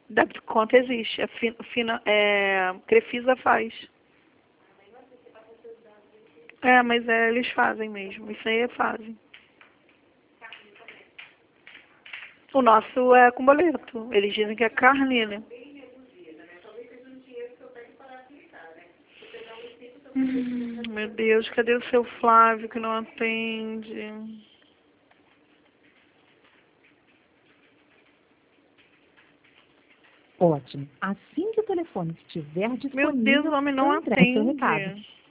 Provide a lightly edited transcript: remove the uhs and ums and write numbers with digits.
Débito conta existe. Crefisa faz. Mas eles fazem mesmo. Isso aí fazem. O nosso é com boleto. Eles dizem que é carnê, né? Meu Deus, cadê o seu Flávio que não atende? Ótimo. Assim que o telefone estiver disponível, Meu Deus, o homem não eu entrego seu atende. recado.